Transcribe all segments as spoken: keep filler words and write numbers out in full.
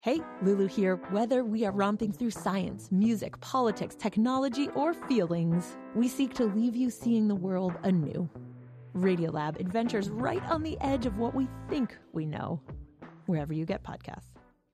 Hey, Lulu here. Whether we are romping through science, music, politics, technology, or feelings, we seek to leave you seeing the world anew. Radiolab adventures right on the edge of what we think we know, wherever you get podcasts.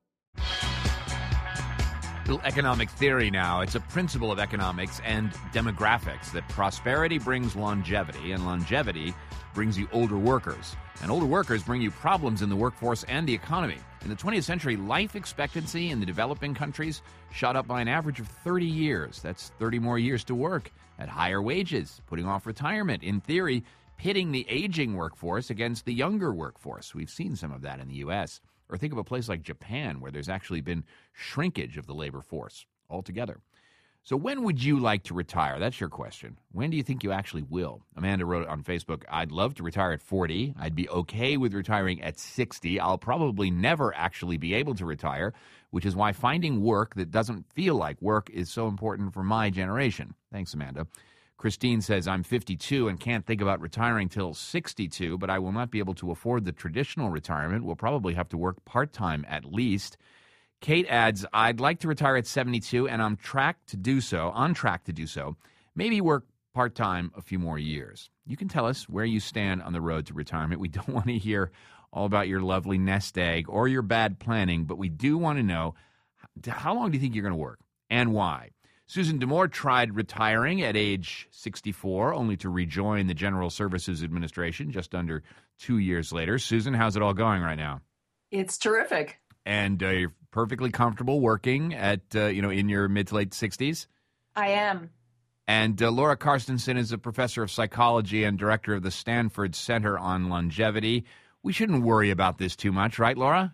Little economic theory now. It's a principle of economics and demographics that prosperity brings longevity, and longevity brings you older workers. And older workers bring you problems in the workforce and the economy. In the twentieth century, life expectancy in the developing countries shot up by an average of thirty years. That's thirty more years to work at higher wages, putting off retirement. In theory, pitting the aging workforce against the younger workforce. We've seen some of that in the U S Or think of a place like Japan, where there's actually been shrinkage of the labor force altogether. So when would you like to retire? That's your question. When do you think you actually will? Amanda wrote on Facebook, I'd love to retire at forty. I'd be okay with retiring at sixty. I'll probably never actually be able to retire, which is why finding work that doesn't feel like work is so important for my generation. Thanks, Amanda. Christine says, I'm fifty-two and can't think about retiring till sixty-two, but I will not be able to afford the traditional retirement. We'll probably have to work part-time at least. Kate adds, I'd like to retire at seventy-two, and I'm track to do so, on track to do so. Maybe work part-time a few more years. You can tell us where you stand on the road to retirement. We don't want to hear all about your lovely nest egg or your bad planning, but we do want to know, how long do you think you're going to work and why? Susan Damore tried retiring at age sixty-four, only to rejoin the General Services Administration just under two years later. Susan, how's it all going right now? It's terrific. And uh, you're perfectly comfortable working at, uh, you know, in your mid to late sixties? I am. And uh, Laura Carstensen is a professor of psychology and director of the Stanford Center on Longevity. We shouldn't worry about this too much, right, Laura?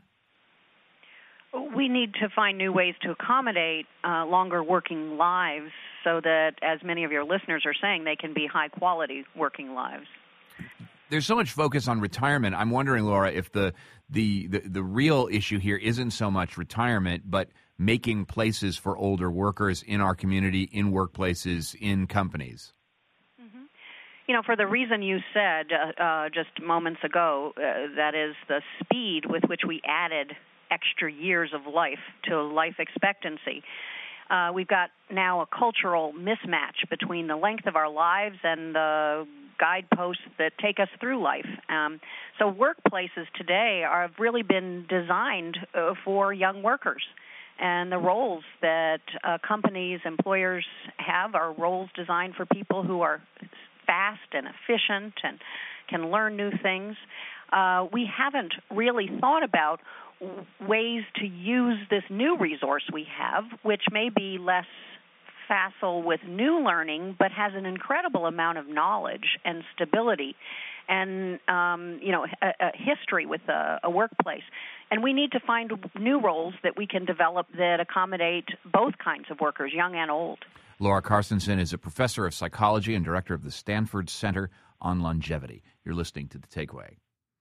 We need to find new ways to accommodate uh, longer working lives so that, as many of your listeners are saying, they can be high-quality working lives. There's so much focus on retirement. I'm wondering, Laura, if the, the, the, the real issue here isn't so much retirement, but making places for older workers in our community, in workplaces, in companies. Mm-hmm. You know, for the reason you said uh, uh, just moments ago, uh, that is the speed with which we added extra years of life to life expectancy. Uh, we've got now a cultural mismatch between the length of our lives and the guideposts that take us through life. Um, so workplaces today are, have really been designed uh, for young workers. And the roles that uh, companies, employers have are roles designed for people who are fast and efficient and can learn new things. Uh, we haven't really thought about ways to use this new resource we have, which may be less facile with new learning, but has an incredible amount of knowledge and stability and, um, you know, a, a history with a, a workplace. And we need to find new roles that we can develop that accommodate both kinds of workers, young and old. Laura Carstensen is a professor of psychology and director of the Stanford Center on Longevity. You're listening to The Takeaway.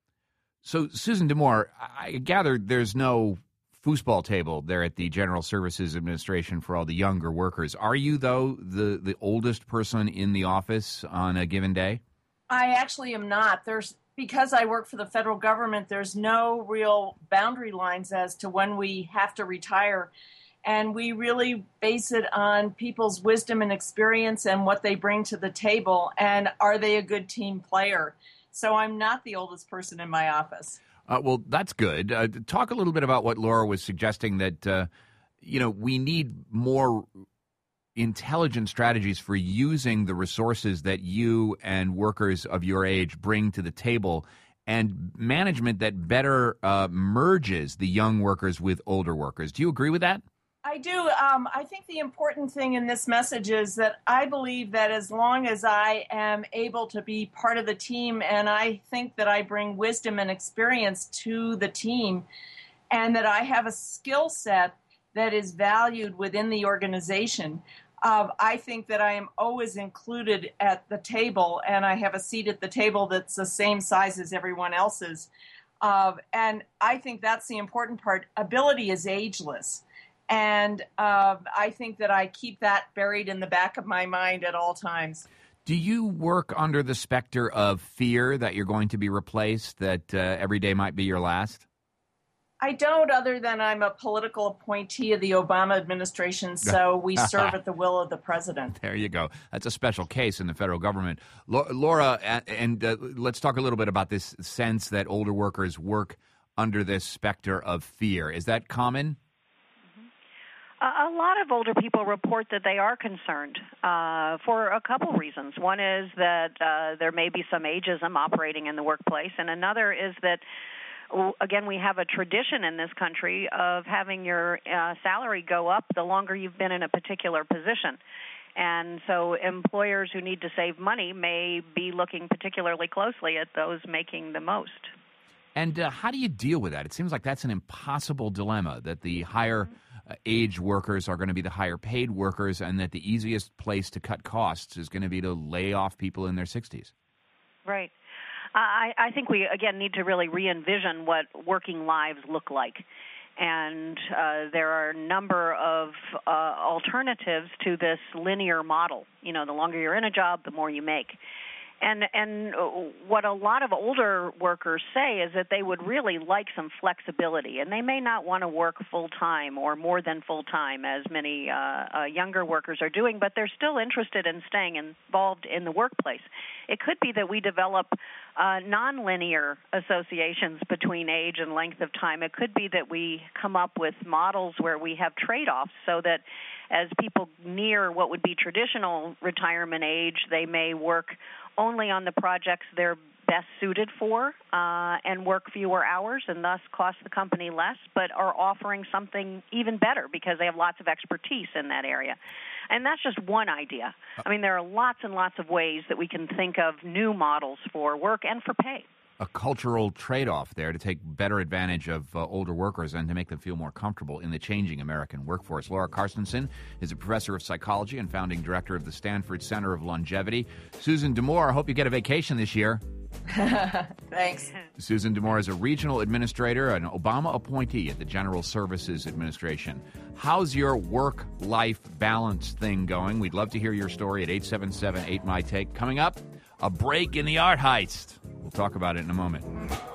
So, Susan Damore, I gather there's no foosball table there at the General Services Administration for all the younger workers. Are you, though, the, the oldest person in the office on a given day? I actually am not. There's because I work for the federal government, there's no real boundary lines as to when we have to retire. And we really base it on people's wisdom and experience and what they bring to the table. And are they a good team player? So I'm not the oldest person in my office. Uh, well, that's good. Uh, talk a little bit about what Laura was suggesting, that, uh, you know, we need more intelligent strategies for using the resources that you and workers of your age bring to the table, and management that better uh, merges the young workers with older workers. Do you agree with that? I do. Um, I think the important thing in this message is that I believe that as long as I am able to be part of the team, and I think that I bring wisdom and experience to the team, and that I have a skill set that is valued within the organization, uh, I think that I am always included at the table, and I have a seat at the table that's the same size as everyone else's. Uh, and I think that's the important part. Ability is ageless. And uh, I think that I keep that buried in the back of my mind at all times. Do you work under the specter of fear that you're going to be replaced, that uh, every day might be your last? I don't, other than I'm a political appointee of the Obama administration, so we serve at the will of the president. There you go. That's a special case in the federal government. Laura, and uh, let's talk a little bit about this sense that older workers work under this specter of fear. Is that common? A lot of older people report that they are concerned uh, for a couple reasons. One is that uh, there may be some ageism operating in the workplace, and another is that, again, we have a tradition in this country of having your uh, salary go up the longer you've been in a particular position. And so employers who need to save money may be looking particularly closely at those making the most. And uh, how do you deal with that? It seems like that's an impossible dilemma, that the higher uh, age workers are going to be the higher paid workers, and that the easiest place to cut costs is going to be to lay off people in their sixties. Right. I, I think we, again, need to really re-envision what working lives look like. And uh, there are a number of uh, alternatives to this linear model. You know, the longer you're in a job, the more you make. And and what a lot of older workers say is that they would really like some flexibility, and they may not want to work full-time or more than full-time, as many uh, uh, younger workers are doing, but they're still interested in staying involved in the workplace. It could be that we develop uh, nonlinear associations between age and length of time. It could be that we come up with models where we have trade-offs so that as people near what would be traditional retirement age, they may work only on the projects they're best suited for uh, and work fewer hours and thus cost the company less, but are offering something even better because they have lots of expertise in that area. And that's just one idea. I mean, there are lots and lots of ways that we can think of new models for work and for pay. A cultural trade-off there to take better advantage of uh, older workers and to make them feel more comfortable in the changing American workforce. Laura Carstensen is a professor of psychology and founding director of the Stanford Center of Longevity. Susan Damore, I hope you get a vacation this year. Thanks. Susan Damore is a regional administrator, an Obama appointee at the General Services Administration. How's your work-life balance thing going? We'd love to hear your story at eight seven seven eight, M Y, T A K E. Coming up, a break in the art heist. We'll talk about it in a moment.